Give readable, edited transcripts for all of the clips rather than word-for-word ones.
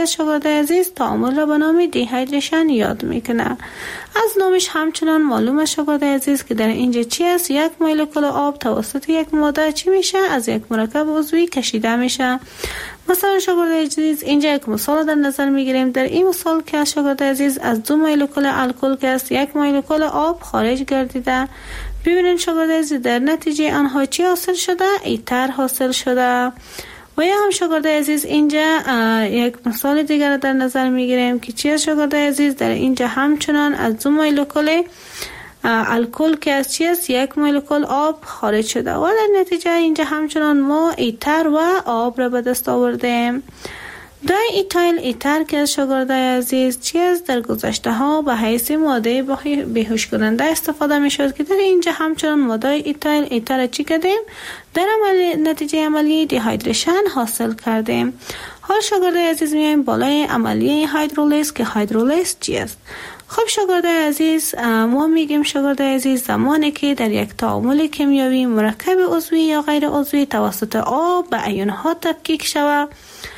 از شاگرد عزیز تعامل را به نام دیهایدریشن یاد میکنه. از نامش همچنان معلوم است شاگرد عزیز که در اینجا چی است؟ یک مولکول آب توسط یک ماده چی میشه؟ از یک مرکب عضوی کشیده میشه. مثلا شاگرد عزیز اینجا یک مثال در نظر میگیریم. در این مثال که شاگرد عزیز از دو مولکول الکل که است یک مولکول آب خارج گردیده. ببینید شاگرد عزیز در نتیجه آنها چی حاصل شده؟ ایتر حاصل شده. و یا هم شاگرد عزیز اینجا یک مثال دیگر در نظر میگیریم که چی است شاگرد عزیز؟ در اینجا همچنان از دو مولکول الکل که از چی است؟ یک مولکول آب خارج شده و در نتیجه اینجا همچنان ما ایتر و آب را به دست آوردیم. دای ایتایل ایتر که از شاگرد عزیز چی است؟ در گذشته ها به حیث ماده بیهوش کننده استفاده می شد که در اینجا همچنان ماده ایتایل ایتر چی کردیم؟ در نتیجه عملی دیهایدریشن حاصل کردیم. حال شاگرد عزیز میایم بالای عملیه هیدرولیز که هیدرولیز چی است؟ خب شاگرد عزیز ما میگیم شاگرد عزیز زمانی که در یک تعامل کیمیایی مرکب عضوی یا غیر عضوی توسط آب به ایون ها تفکیک شود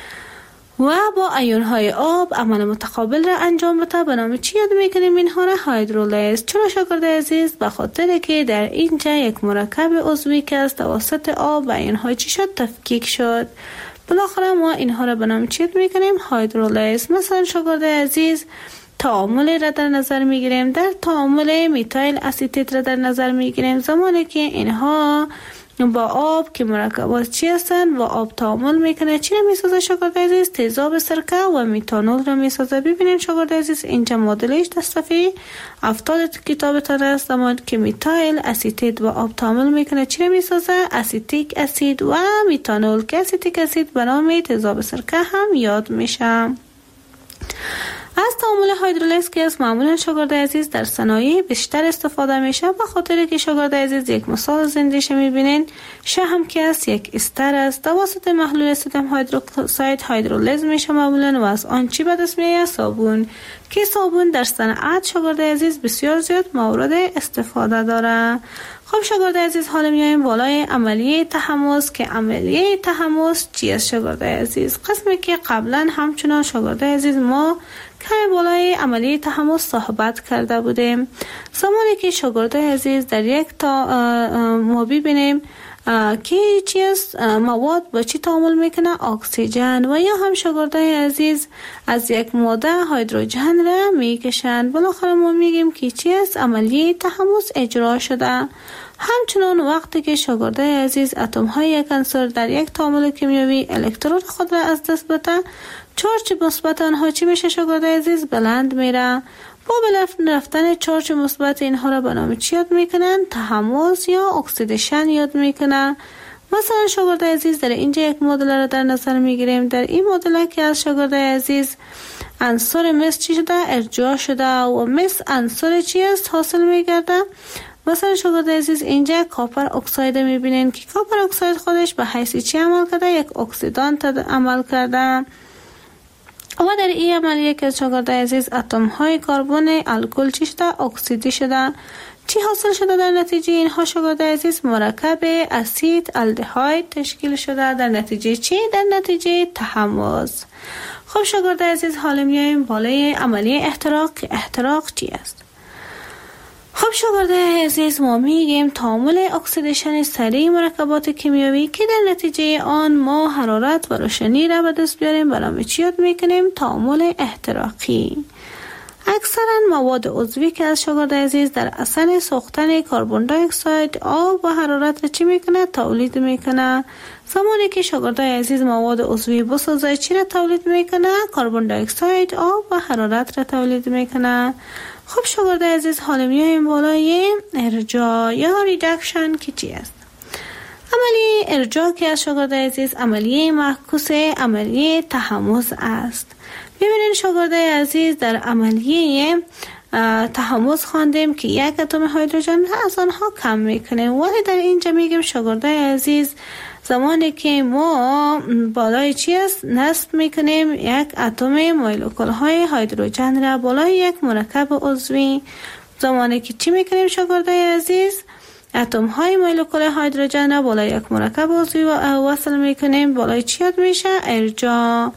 و با ایون های آب عمل متقابل را انجام بده به نام چی یاد میکنیم؟ اینها را هیدرولیز. چرا شاگرد عزیز؟ به خاطر که در اینجا یک مرکب عضوی که از توسط آب و ایون های چی شد؟ تفکیک شد. بالاخره ما اینها را به نام چی یاد میکنیم؟ هیدرولیز. مثلا شاگرد عزیز تعامل را در نظر میگیریم. در تعامل میتایل اسیتیت را در نظر میگیریم. زمانی که اینها با آب که مرکبات چی هستن و آب تعامل میکنه چی را میسازه شاگرد عزیز؟ تیزاب سرکه و میتانول را میسازه. ببینید شاگرد عزیز اینجا مدلش در صفحه 70 کتابتان است. زمانی که میتایل اسیتیت و آب تعامل میکنه چی را میسازه؟ اسیتیک اسید و میتانول که اسیتیک اسید به نام تیزاب سرکه هم یاد میشه. از تعامل هیدرولیز که از معمولا شاگرد عزیز در صنایع بیشتر استفاده میشه به خاطر که شاگرد عزیز یک مثال زندش میبینین شهم که است یک استر است توسط محلول صودیوم هیدروکساید هیدرولیز میشه معمولا و از آن چی به دست میاد؟ صابون که صابون در صنعت شاگرد عزیز بسیار زیاد مورد استفاده داره. خب شاگرد عزیز حالا میایم بالای عملیه تحمض که عملیه تحمض چی است شاگرد عزیز؟ قسمی که قبلا همچنان شاگرد عزیز ما کمی بالای عملیه تحمض صحبت کرده بودیم. زمانی که شاگرد عزیز در یک ما ببینیم که چی است مواد با چی تعامل میکنه؟ اکسیژن. و یا هم شاگرد عزیز از یک ماده هیدروژن را میکشند. بالاخره ما میگیم که چی است عملیه تحمض اجرا شده. همچنان وقتی که شاگرد عزیز اتم های یک عنصر در یک تعامل کیمیایی الکترون خود را از دست بده چارج مثبت آنها چی میشه شاگرد عزیز؟ بلند میره. با رفتن چارج مثبت اینها را به نام چی یاد میکنن؟ تحمض یا اکسیدیشن یاد میکنن. مثلا شاگرد عزیز در اینجا یک مدل را در نظر میگیریم. در این مدل که از شاگرد عزیز عنصر مس چی شده؟ ارجاع شده و مس عنصر چی است حاصل میگرده؟ مثلا شاگرد عزیز اینجا کاپر اکساید میبینین که کاپر اکساید خودش به حیث چی عمل کرده؟ یک اکسیدانت عمل کرده. و در این عملیه که شاگرد عزیز اتم های کربن الکل چی شده؟ اکسیدی شده. چی حاصل شده در نتیجه اینها شاگرد عزیز؟ مرکب اسید الدهاید تشکیل شده. در نتیجه چی؟ در نتیجه تحمض. خب شاگرد عزیز حالا میایم بالای عملیه احتراق که احتراق چی است؟ خب شاگرد عزیز ما میگیم تعامل اکسیدیشن سریع مرکبات کیمیایی که در نتیجه آن ما حرارت و روشنی را به دست بیاریم برای چی یاد میکنیم؟ تعامل احتراقی. اکثرا مواد عضوی که از شاگرد عزیز در اثر سوختن کربن دی اکساید آب و حرارت را چی میکنه؟ تولید میکنه. زمانی که شاگرد عزیز مواد عضوی بسازه چی را تولید میکنه؟ کربن دی اکساید آب و حرارت را تولید میکنه. خب شاگرد عزیز حالا میایم بالای ارجاع یا ریدکشن که چی است؟ عملیه ارجاع که از شاگرد عزیز عملیه معکوس عملیه تحمض است. ببینید شاگرد عزیز در عملیه تحمض خواندیم که یک اتم هیدروژن از آنها کم میکنه ولی در اینجا میگیم شاگرد عزیز زمانی که ما بالای چی است نصب میکنیم یک اتم مولکول های هیدروژن را بالای یک مرکب عضوی. زمانی که چی میکنیم شاگرد عزیز اتم های مولکول هیدروژن را بالای یک مرکب عضوی وصل میکنیم بالای چی یاد میشه؟ ارجاع.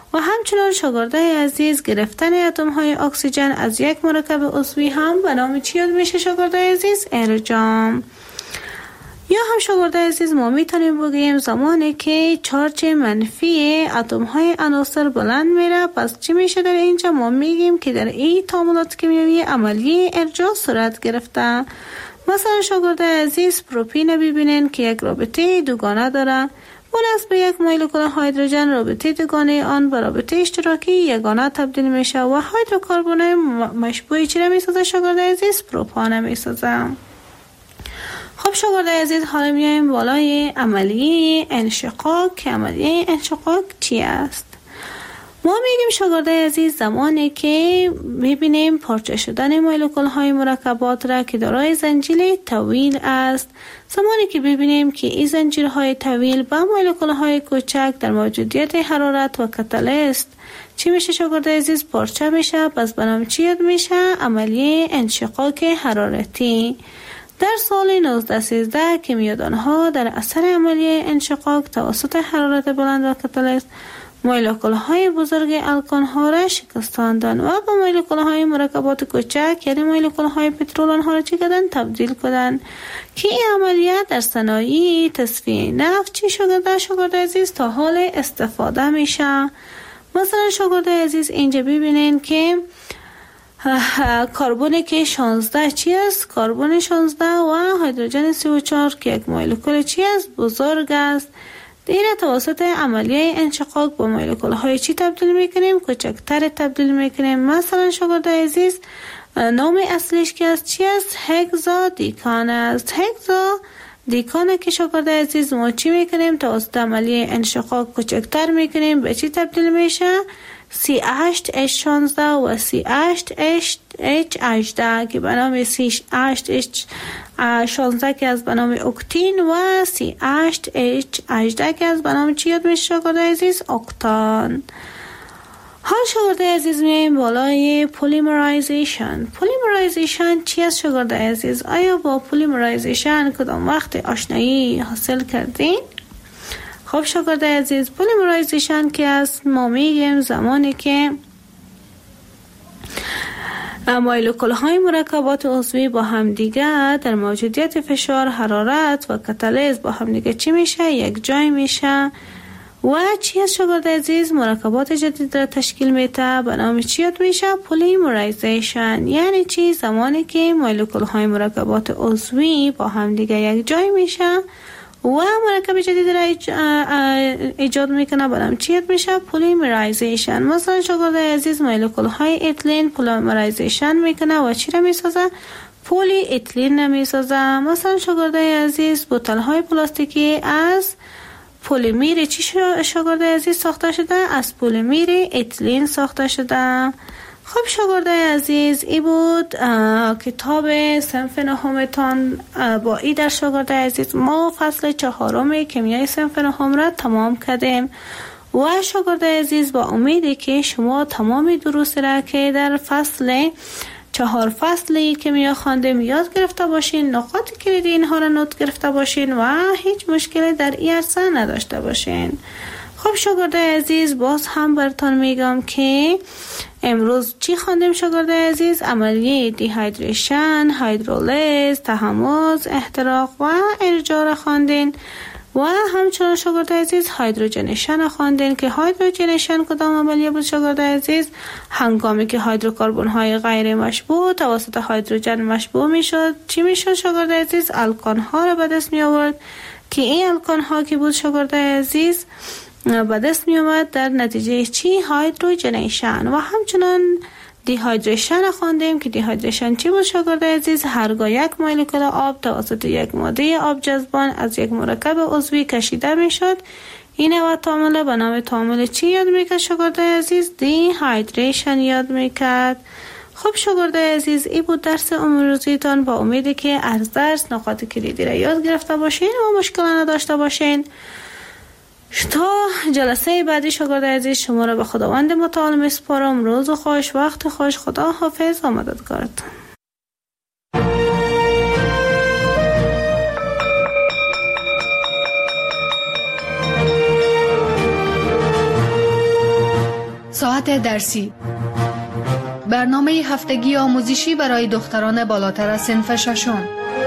و همچنان شاگردای عزیز گرفتن اتم های اکسیژن از یک مرکب عضوی هم به نام چی یاد میشه شاگردای عزیز؟ ارجام. یا هم شاگردای عزیز ما میتونیم بگیم زمانی که چارج منفی اتم های عناصر بلند میره، پس چی میشه در اینجا؟ ما میگیم که در این تعاملات کیمیایی عملیه ارجاع صورت گرفته. مثلا شاگردای عزیز پروپین ببینین که یک رابطه دوگانه داره، اون از به یک مولکول هیدروژن رابطه دوگانه آن به رابطه اشتراکی یگانه تبدیل میشه و هیدروکربن مشبوع چی را میسازه شاگردای عزیز؟ پروپان میسازه. خب شاگردای عزیز حالا میایم بالای عملیه انشقاق که عملیه انشقاق چی است؟ ما میگیم شاگردای عزیز زمانی که میبینیم پارچه شدن مولکول های مرکبات را که دارای زنجیره طویل است، زمانی که ببینیم که این زنجیرهای طویل با مولکول های کوچک در موجودیت حرارت و کاتالیست چی میشه شاگردای عزیز؟ پارچه میشه. پس به نام چی یاد میشه؟ عملیه انشقاق حرارتی. در سال 1913 کیمیادانها در اثر عملیه انشقاق توسط حرارت بلند و کاتالیست مولکول های بزرگ الکان ها را شکستاندند و با مولکول های مرکبات کوچک یعنی مولکول های پترول آنها را چی کردند؟ تبدیل کردند که این عملیات در صنایع تصفیه نفت چی شده شاگردای عزیز تا حال استفاده میشه. مثلا شاگردای عزیز اینجا ببینین که کربن که 16 چی است؟ کربن 16 و هیدروژن 34 که یک مولکول چی است؟ بزرگ است. دیره توسط عملیه انشقاق با مولکول های چی تبدیل میکنیم؟ کوچکتر تبدیل میکنیم. مثلا شاگردای عزیز نام اصلیش که است چی است؟ هگزا دیکان است. هگزا دیکانه که شاگردای عزیز ما چی میکنیم؟ توسط عملیه انشقاق کوچکتر میکنیم، به چی تبدیل میشه؟ C8H16 و C8H18 که به نام C8H16 که از به نام اکتین و C8H18 که از به نام چی یاد میشه شاگردای عزیز؟ اکتان. حال شاگردای عزیز میایم بالای پولیمرایزیشن. پولیمرایزیشن چی است شاگردای عزیز؟ آیا با پولیمرایزیشن کدام وقت آشنایی حاصل کردین؟ خب شاگردای عزیز پولیمرایزیشن که است ما میگیم زمانی که مولکول های مرکبات عضوی با همدیگه در موجودیت فشار، حرارت و کاتالیز با همدیگه چی میشه؟ یک جای میشه و چی است شاگردای عزیز؟ مرکبات جدید را تشکیل میده، به نام چی یاد میشه؟ پولیمرایزیشن. یعنی چی؟ زمانی که مولکول های مرکبات عضوی با همدیگه یک جای میشه و مرکب جدید را ایجاد میکنه، برام چی یاد میشه؟ پولیمرایزیشن. مثلا شاگردای عزیز مولکول های اتلین پولیمرایزیشن میکنه و چی را میسازه؟ پولی اتلین میسازه. مثلا شاگردای عزیز بوتل های پلاستیکی از پلیمر چی شاگردای عزیز ساخته شده؟ از پلیمر اتلین ساخته شده. خب شاگردای عزیز ای بود کتاب صنف نهمتان. با ای در شاگردای عزیز ما فصل 4 کیمیای صنف نهم را تمام کردیم و شاگردای عزیز با امیدی که شما تمام دروس را که در فصل 4 فصلی کیمیا خواندیم یاد گرفته باشین، نقاط کلیدی اینها را نوت گرفته باشین و هیچ مشکلی در این عرصه نداشته باشین. خب شاگردای عزیز باز هم براتون میگم که امروز چی خواندیم شاگردای عزیز؟ عملیه دیهایدریشن، هیدرولیز، تحمض، احتراق و ارجاع را خواندین و همچنان شاگردای عزیز هیدروژنیشن خواندین که هیدروژنیشن کدام عملیه بود شاگردای عزیز؟ هنگامی که هیدروکربن های غیر مشبوع توسط هیدروژن مشبوع میشد چی میشد شاگردای عزیز؟ الکان ها را به دست می آورد که این الکان ها که بود شاگردای عزیز به دست می آمد در نتیجه چی؟ هیدروژنیشن. و همچنان دیهایدریشن خواندیم که دیهایدریشن چی بود شاگردای عزیز؟ هرگاه یک مولکول آب توسط یک ماده آب جذبان از یک مرکب عضوی کشیده می شد، این و تعامل به نام تعامل چی یاد میکرد شاگردای عزیز؟ دیهایدریشن یاد میکرد. خب شاگردای عزیز این بود درس امروزیتان، با امیدی که از درس نقاط کلیدی را یاد گرفته باشین و مشکل نداشته باشین. تا جلسه بعدی شاگردای عزیز شما را به خداوند متعال میسپارم. روز خوش، وقت خوش، خدا حافظ و مددگارتان. روابط درسی، برنامه هفتگی آموزشی برای دختران بالاتر از صنف ششم.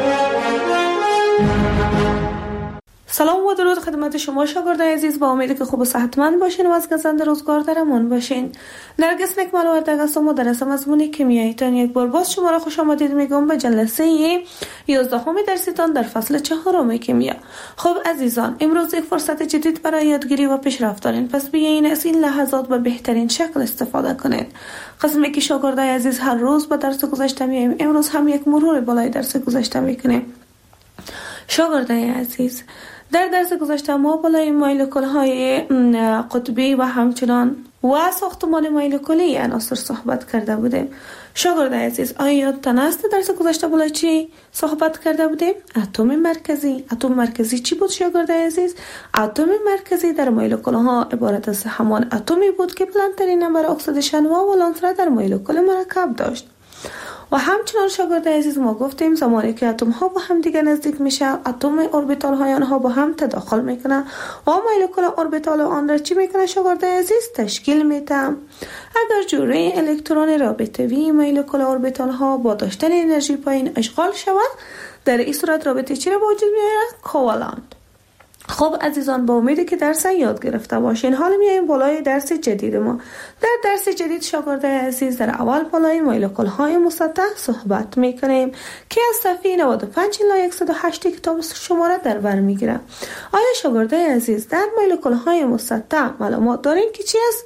سلام و درود خدمت شما شاگردان عزیز، با امیدی که خوب و صحتمند باشین و از گزنده روزگار در امان باشین. نرگس نکمل وردگ هستم و درس مضمون کیمیاییتان یک بار باز شما را خوش آمدید میگم به جلسه 11 درسیتان در فصل 4 کیمیا. خب عزیزان، امروز یک فرصت جدید برای یادگیری و پیشرفت دارین، پس بیاین از این لحظات به بهترین شکل استفاده کنید. قسمی که شاگردان عزیز هر روز به درس گذشته میایم، امروز هم یک مرور بالای درس گذشته میکنیم. شاگردان عزیز، در درس گذشته ما بالای مولکول‌های قطبی و همچنان و ساختمان مولکولی عناصر صحبت کرده بودیم. شاگردان عزیز، آیا یادتان است درس گذشته بالای چی صحبت کرده بودیم؟ اتم مرکزی. اتم مرکزی چی بود شاگردان عزیز؟ اتم مرکزی در مولکول‌ها عبارت از همان اتمی بود که بلندترین نمبر اکسیدیشن و ولانس را در مولکول مرکب داشت. و همچنان شاگردان عزیز ما گفتیم زمانی که اتم ها با هم دیگه نزدیک میشه، اتم اوربیتال های آنها با هم تداخل میکنه و مولکول اوربیتال آن را چی میکنه شاگردان عزیز؟ تشکیل میده. اگر جوره الکترون رابطه‌ای مولکول اوربیتال ها با داشتن انرژی پایین اشغال شود، در این صورت رابطه چی را به وجود میاره؟ کوالنت. خب عزیزان، با امیدی که درس یاد گرفته باشین، حالا میایم بالای درس جدید ما. در درس جدید شاگردان عزیز در اول بالای مولکول های مسطح صحبت میکنیم که از صفحه 95 الی 108 کتاب شما را در بر میگیره. آیا شاگردان عزیز در مولکول های مسطح معلومات دارین که چی است؟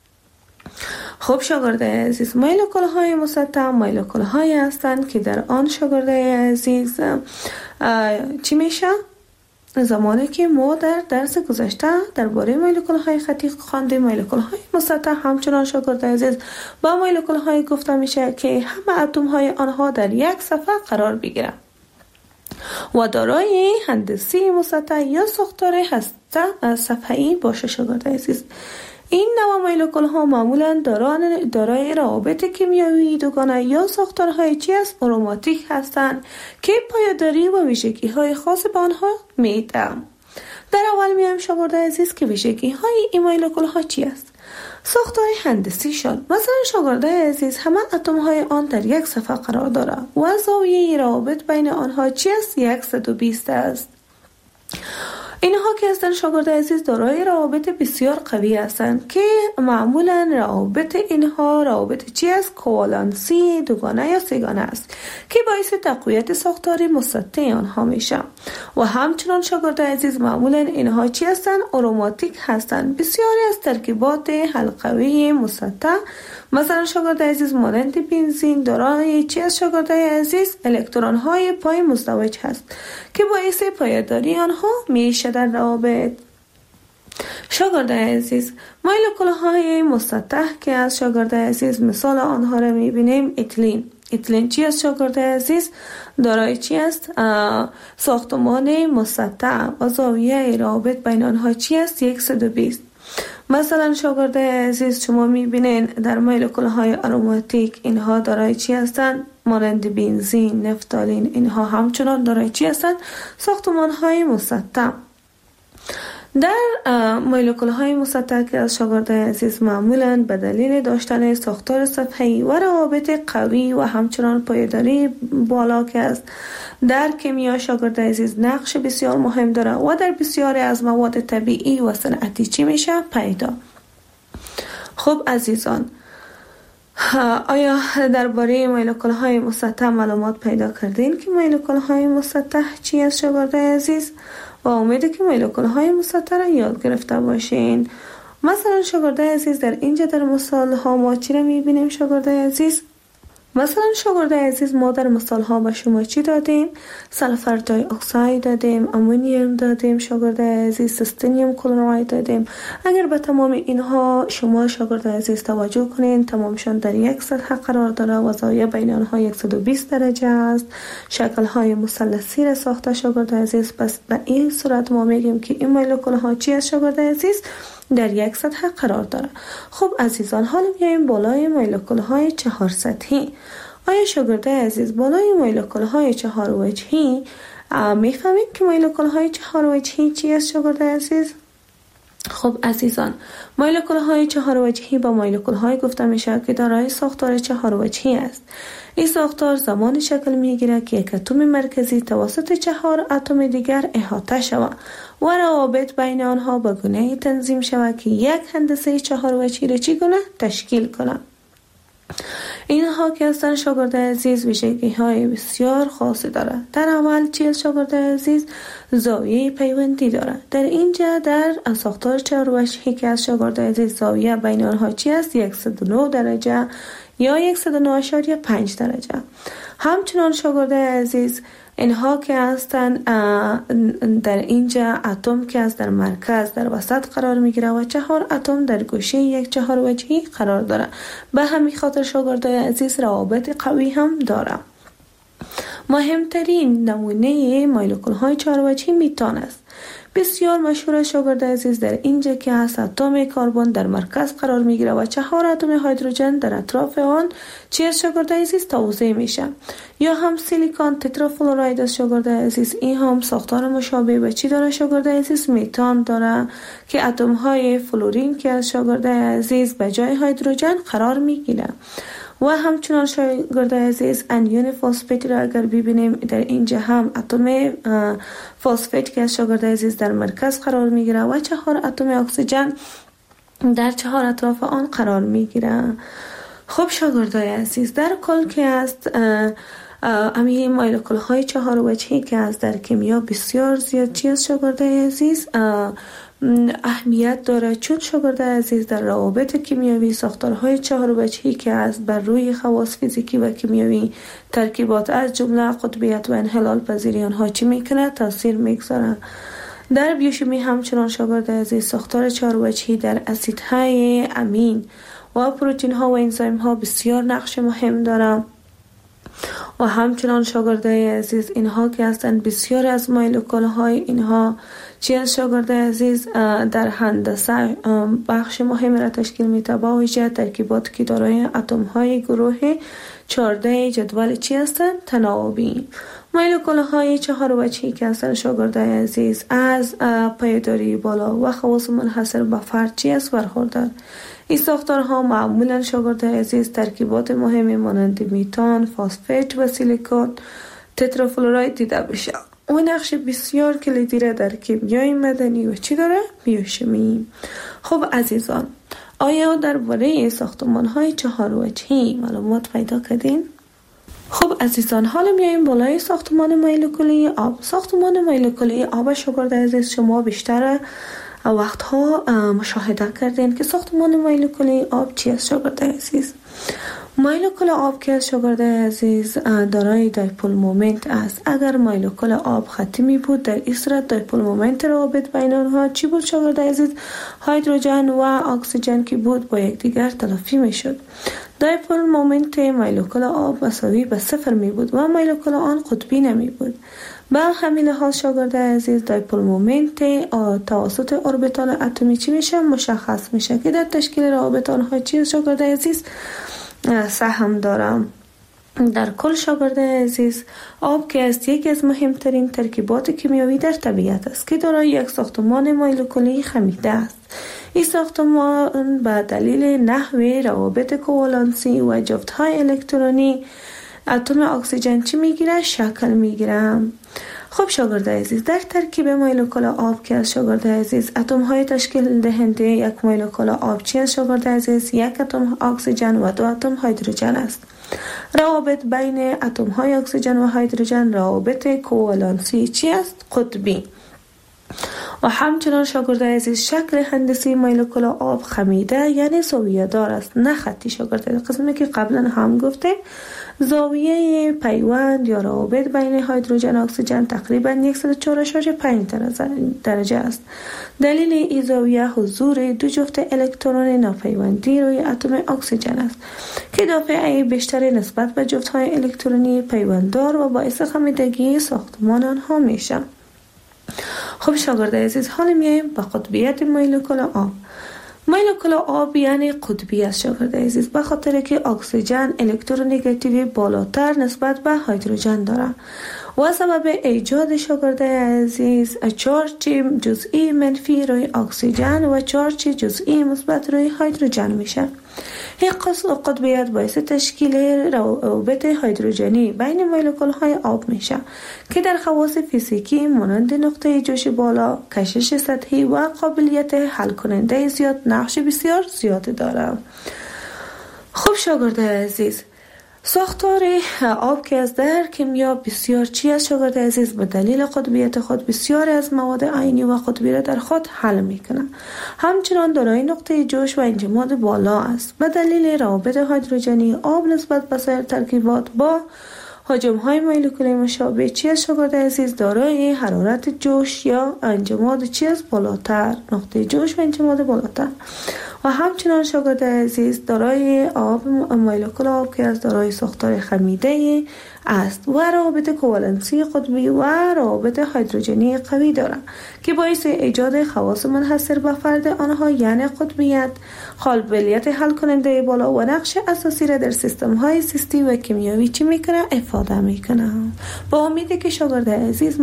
خب شاگردان عزیز، مولکول های مسطح مولکول هایی هستند که در آن شاگردان عزیز چی میشه؟ زمانی که ما در درس گذشته درباره مولکول های خطی خواندیم، مولکول های مسطح همچنان شاگردان عزیز با مولکول های گفته میشه که همه اتم های آنها در یک صفحه قرار بگیرند و دارای هندسی مسطح یا ساختار هسته صفحه‌ای باشه. شاگردان عزیز، این نوع مولکول ها معمولا دارای روابط کیمیایی دوگانه یا ساختارهای چی است؟ آروماتیک هستند که پایداری و ویژگی های خاص به آنها میدهند. در اول میایم شاگردان عزیز که ویژگی های این مولکول ها چی است؟ ساختار هندسی شد. مثلا شاگردان عزیز همه اتم های آن در یک صفحه قرار داره و زاویه روابط بین آنها چی است؟ 120 است. اینها که هستند شاگردان عزیز دارای روابط بسیار قوی هستند که معمولا روابط اینها روابط چی است؟ کوالنسی دوگانه یا سه‌گانه است که باعث تقویت ساختار مسطح آنها میشه. و همچنان شاگردان عزیز معمولا اینها چی هستند؟ آروماتیک هستند. بسیاری از ترکیبات حلقوی مسطح مثلا شاگردان عزیز مانند بنزین دارای چی است شاگردان عزیز؟ الکترون های پای مزدوج هست که باعث پایداری آنها میشه در روابط. شاگردان عزیز مولکول های مسطح که از شاگردان عزیز مثال آنها را میبینیم اتیلین چی است شاگردان عزیز؟ دارای چی است؟ ساختمان مسطح و زاویه روابط بین آنها چی است؟ 120. مثلا شاگردان عزیز شما میبینین در مولکول های آروماتیک اینها دارای چی هستند؟ مانند بنزین، نفتالین، اینها همچنان دارای چی هستند؟ ساختمان های مسطح. در مولکول های مسطح که از شاگردان عزیز معمولا به دلیل داشتن ساختار صفحه‌ای و روابط قوی و همچنان پایداری بالا که است در کیمیا شاگردان عزیز نقش بسیار مهم داره و در بسیاری از مواد طبیعی و صنعتی چی میشه؟ پیدا. خب عزیزان، آیا درباره مولکول های مسطح معلومات پیدا کردین که مولکول های مسطح چی است شاگردان عزیز؟ و امیده که مولکول های مسطح را یاد گرفته باشین. مثلا شاگردان عزیز در اینجا در مثال ها ما چی را میبینیم شاگردان عزیز؟ مثلا شاگردان عزیز ما در مثال ها به شما چی دادیم؟ سلفر دای اکساید دادیم، امونیوم دادیم شاگردان عزیز، سستنیوم کلراید دادیم. اگر به تمام اینها شما شاگردان عزیز توجه کنین، تمامشان در یک سطح قرار داره و زاویه بین آنها 120 درجه است. شکل های مثلثی را ساخته شاگردان عزیز. پس به این صورت ما میگیم که این مولکول ها چی است شاگردان عزیز؟ در یک سطح قرار داره. خب عزیزان، حالا میایم بالای مولکول های 4 سطحی. آیا شاگردان عزیز بالای مولکول های 4 وجهی میفهمید که مولکول های 4 وجهی چی است شاگردان عزیز؟ خب عزیزان، مولکول های چهار وجهی با مولکول های گفته میشه که دارای ساختار چهار وجهی است. این ساختار زمان شکل میگیره که یک اتم مرکزی توسط 4 اتم دیگر احاطه شود و روابط بین آنها به گونه تنظیم شود که یک هندسه چهار وجهی را چگونه تشکیل کنه. اینها که هستن شاگرد عزیز ویژگی های بسیار خاصی داره. در اول چیز شاگرد عزیز زاویه پیوندی داره. در اینجا در ساختار چهار وجهی که از شاگرد عزیز زاویه بین آنها چی است؟ 109 درجه یا 109.5 درجه. همچنان شاگرد عزیز اینها که هستن در اینجا اتم که از در مرکز در وسط قرار میگیره و 4 اتم در گوشه یک چهار وجهی قرار داره. به همین خاطر شاگرد عزیز روابط قوی هم داره. مهمترین نمونه مولکول های چهار وجهی میتان است. بسیار مشهور شاگرد عزیز در اینجا که هست اتم کربن در مرکز قرار میگیره و 4 اتم هیدروژن در اطراف آن چی از شاگرد عزیز توزیع میشه. یا هم سیلیکون تترافلوراید از شاگرد عزیز، این هم ساختار مشابه به چی داره شاگرد عزیز؟ میتان داره که اتم های فلورین که از شاگرد عزیز به جای هیدروژن قرار میگیره. و همچنان شاگرد عزیز انیون فسفت را اگر ببینیم در اینجا هم اتم فسفت که از شاگرد عزیز در مرکز قرار میگیره و 4 اتم اکسیژن در 4 اطراف آن قرار میگیره. خب شاگرد عزیز در کل که است امی مولکول های چهار وجهی که از در کیمیا بسیار زیاد چیز شاگرد عزیز اهمیت داره، چون شاگرد عزیز در روابط کیمیایی ساختارهای چهار وجهی که از بر روی خواص فیزیکی و کیمیایی ترکیبات از جمله قطبیت و انحلال پذیری آنها چی میکنه؟ تاثیر میگذاره. در بیوشیمی همچنان شاگرد عزیز ساختار چهار وجهی در اسیدهای امین و پروتین ها و انزیم ها بسیار نقش مهم داره. و همچنان شاگرد عزیز اینها که هستند بسیار از مولکول های اینها چی از شاگرد عزیز در هندسه بخش مهم را تشکیل میده، با ویژه ترکیبات که دارای اتم های گروه 14 جدول چی هستند؟ تناوبی. مولکول های چهار وجهی که هستند شاگرد عزیز از پایداری بالا و خواص منحصر به فرد چی است؟ برخوردار. این ساختارها معمولا شاگرد عزیز ترکیبات مهمی مانند میتان، فسفت و سیلیکون تترافلوراید دیده بشه. و نقش بسیار کلیدی را در کیمیای مدنی و چی داره؟ بیوشیمی. خب عزیزان، آیا درباره ساختمان های چهار وجهی معلومات پیدا کردین؟ خب عزیزان، حالا میایم بالای ساختمان مولکولی آب. ساختمان مولکولی آب شاگرد عزیز شما بیشتر وقتها مشاهده کردین که ساختمان مولکولی آب چی است شاگرد عزیز؟ مولکول آب که از شاگرد عزیز دارای دایپول مومنت است. اگر مولکول آب خطی می بود در این صورت دایپول مومنت روابط بین آنها چی بود شاگرد عزیز؟ هیدروژن و اکسیژن که بود با یکدیگر تلافی می شد. دایپول مومنت مولکول آب مساوی به 0 می بود و مولکول آن قطبی نمی بود. به همین لحاظ شاگرد عزیز دایپول مومنت توسط اوربیتال اتمی چی میشه؟ مشخص میشه که در تشکیل روابط آنها چی شاگرد عزیز سهم دارم. در کل شاگرد عزیز آب که است یکی از مهمترین ترکیبات کیمیایی در طبیعت است که دارای یک ساختمان مولکولی خمیده است. این ساختمان به دلیل نحوه روابط کوالنسی و جفت‌های الکترونی اتم اکسیژن چی میگیره؟ شکل میگیره. خب شاگرد عزیز در ترکیب مولکول آب که از شاگرد عزیز اتم های تشکیل دهنده یک مولکول آب چی از شاگرد عزیز؟ یک اتم اکسیژن و 2 اتم هیدروژن است. روابط بین اتم های اکسیژن و هیدروژن روابط کوالنسی چی است؟ قطبی. و همچنان شاگرد عزیز شکل هندسی مولکول آب خمیده یعنی زاویه دار است، نه خطی شاگرد عزیز. قسمی که قبلا هم گفته زاویه پیوند یا روابط بین هیدروژن و اکسیژن تقریبا 104.5 درجه است. دلیل این زاویه حضور 2 جفت الکترون ناپیوندی روی اتم اکسیژن است که دافعه بیشتری نسبت به جفت‌های الکترونی پیونددار و باعث خمیدگی ساختمان آنها میشه. خب شاگرد عزیز حالا میایم به قطبیت مولکول آب. مولکول آب یعنی قطبی است شاگرد عزیز، به خاطر که اکسیژن الکترونگاتیوی بالاتر نسبت به هیدروژن دارد و سبب ایجاد شاگرد عزیز چارج جزئی منفی روی اکسیژن و چارج جزئی مثبت روی هیدروژن میشه. این قطبیت باعث تشکیل روابط هیدروژنی بین مولکول های آب میشه که در خواص فیزیکی مانند نقطه جوش بالا، کشش سطحی و قابلیت حل کننده زیاد نقش بسیار زیادی داره. خب شاگرد عزیز، ساختار آب که از در کیمیا بسیار چی است شاگرد عزیز، به دلیل قطبیت خود بسیار از مواد عینی و قطبی را در خود حل میکنه. همچنان دارای نقطه جوش و انجماد بالا است. به دلیل روابط هیدروژنی آب نسبت به سایر ترکیبات با حجم های مولکولی مشابه چی است شاگرد عزیز، دارای حرارت جوش یا انجماد چی است بالاتر، نقطه جوش و انجماد بالاتر. و همچنان شاگرد عزیز دارای آب مولکول آب که از دارای ساختار خمیده است و روابط کوالنسی قطبی و روابط هیدروژنی قوی دارد که باعث ایجاد خواص منحصر به فرد آنها یعنی قطبیت، قابلیت حل کننده بالا و نقش اساسی را در سیستم های زیستی و کیمیایی چی میکنه افاده میکنه. با امیدی که شاگرد عزیز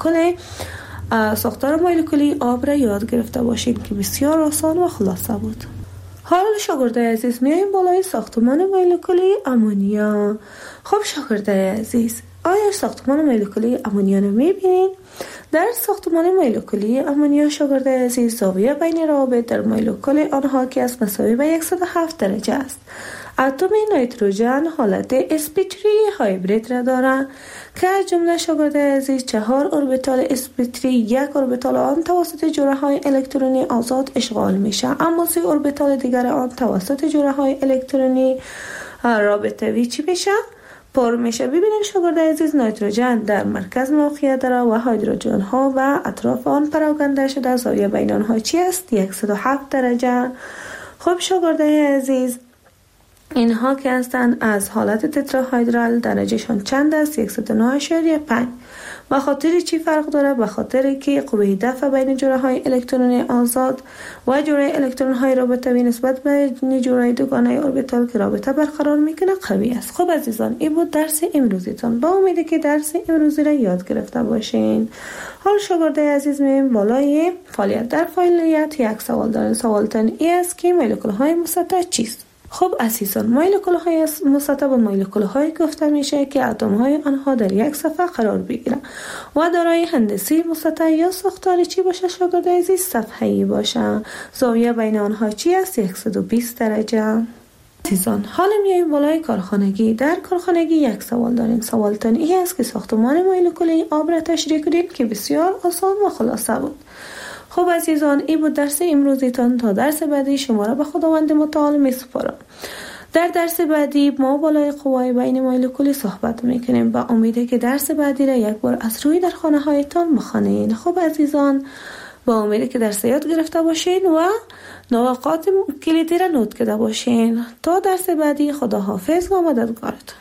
ساختار مولکولی آب را یاد گرفته باشید که بسیار آسان و خلاصه بود. حالا شاگرد عزیز میایم بالای ساختمان مولکولی آمونیا. خب شاگرد عزیز، آیا ساختمان مولکولی آمونیا رو میبینید؟ در ساختمان مولکولی آمونیا شاگرد عزیز زاویه بین روابط در مولکول آنها که از مساوی به 107 درجه است. اتم نیتروژن حالت sp3 هایبرید را دارد که از جمله شاگرد عزیز 4 اوربیتال sp3 یک اوربیتال آن توسط جوره های الکترونی آزاد اشغال میشه، اما 3 اوربیتال دیگر آن توسط جوره های الکترونی رابطه‌ای چی میشه؟ پر میشه. ببینید شاگرد عزیز، نیتروژن در مرکز موقعیت داره و هیدروژن ها و اطراف آن پراکنده شده. زاویه بین آنها چی است؟ 107 درجه. خب شاگرد عزیز، اینها که هستند از حالت تتراهیدرال درجهشان چند است؟ 109.5. به خاطر چی فرق داره؟ به خاطر که قوه دفع بین جوره های الکترونی آزاد و جوره الکترون های رابطه‌ای نسبت به جوره دوگانه اوربیتال که رابطه برقرار میکنه قوی است. خب عزیزان، این بود درس امروزیتان. با امیدی که درس امروزی را یاد گرفته باشین. حال شاگرد عزیز میایم بالای فعالیت. در فعالیت یک سوال داریم. سوالتان این است که مولکول های مسطح چیست؟ خب عزیزان، مولکول های مسطح به مولکول های گفته میشه که اتم های آنها در یک صفحه قرار بگیرن و دارای هندسی مسطح یا ساختار چی باشه شاگرد عزیز؟ صفحه‌ای باشه. زاویه بین آنها چی است؟ 120 درجه. عزیزان، حالا میایم بالای کارخانگی. در کارخانگی یک سوال داریم. سوالتان این است که ساختمان مولکولی آب را تشریح کنید که بسیار آسان و خلاصه بود. خب عزیزان، این بود درس امروزیتان. تا درس بعدی شما را به خداوند متعال میسپارم. در درس بعدی ما بالای قوای بین مولکولی صحبت میکنیم. با امیده که درس بعدی را یک بار از روی در خانه هایتان بخوانید. خب عزیزان، با امیده که درس یاد گرفته باشین و نواقات کلیدی را نوت کرده باشین. تا درس بعدی، خدا حافظ و مددگارتون.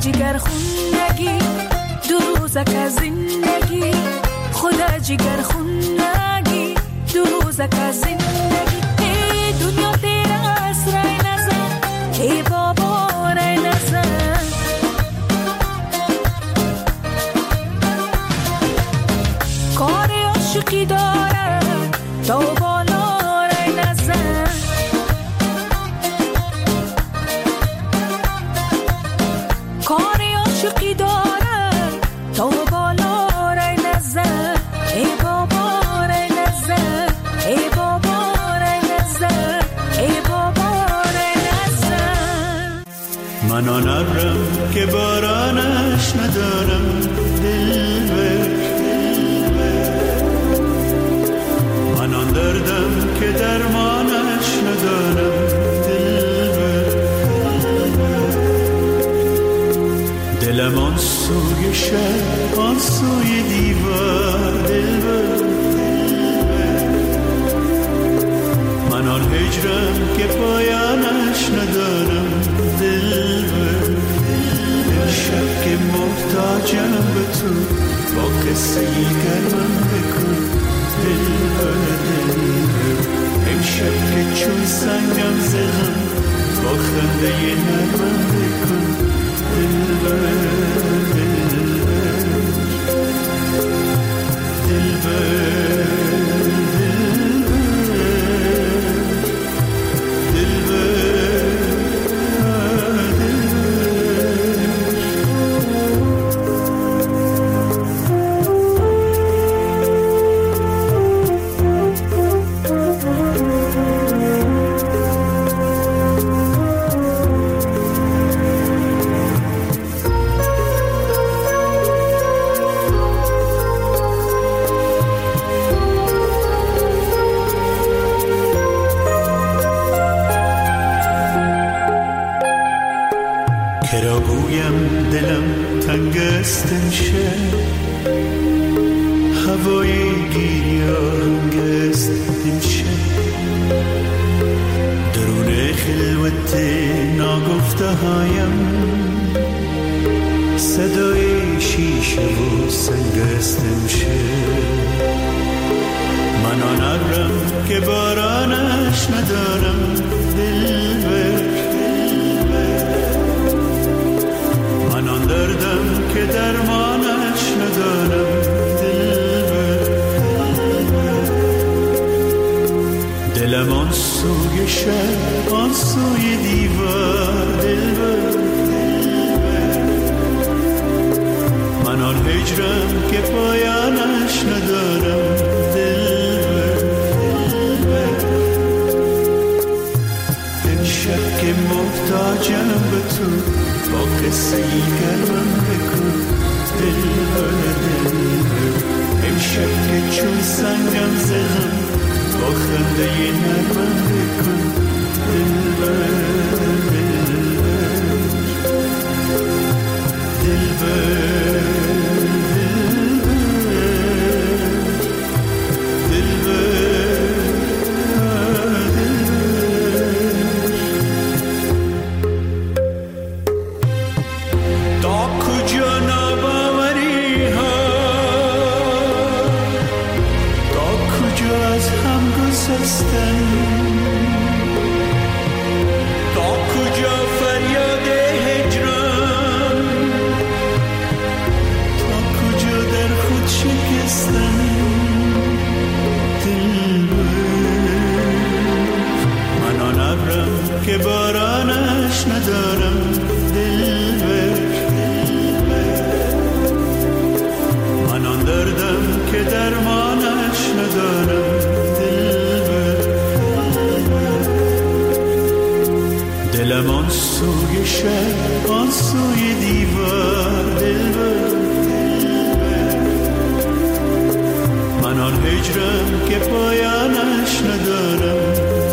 جگر خونگی دو روزک از زندگی خدا جگر خونگی دو روزک از زندگی ای دنیا تیر است رای نزن ای بابا رای نزن کار عاشقی داره تا بالا رای نزن کار عاشقی داره تا بالا رای نزن ای بابا رای نزن ای بابا رای نزن ای بابا رای نزن من آن ابرم که بارانش ندارم دلبر من آن دردم که درمانش ندارم دلبر دلم آن سوی شهر آن سوی دیوار دلبر من آن هجرم که پایانش ندارم دلبر شب که محتاجم به تو با قصه ای گرمم بکن دلبر امشب که چون سنگم زدم با خنده ی نرمم بکن دلبر کرا گویم دلم تنگ است امشب هوای گیرانگ است امشب درون خلوت ناگفته هایم صدای شیشه و سنگ است امشب من آن ابرم که بارانش ندارم دلبر من آن دردم که درمانش ندارم دلبر دلم آن سوی شهر آن سوی دیوار دلبر من آن هجرم که پایانش ندارم دلبر امشب که محتاجم به تو با قصه ای گرمم بکن دلبر امشب که چون سنگم زدم با خنده ی نرمم بکن دلبر که بارانش ندارم دلبر من آن دردم که درمانش ندارم دلبر دلم آن سوی شهر آن سوی دیوار دلبر من آن هجرم که پایانش ندارم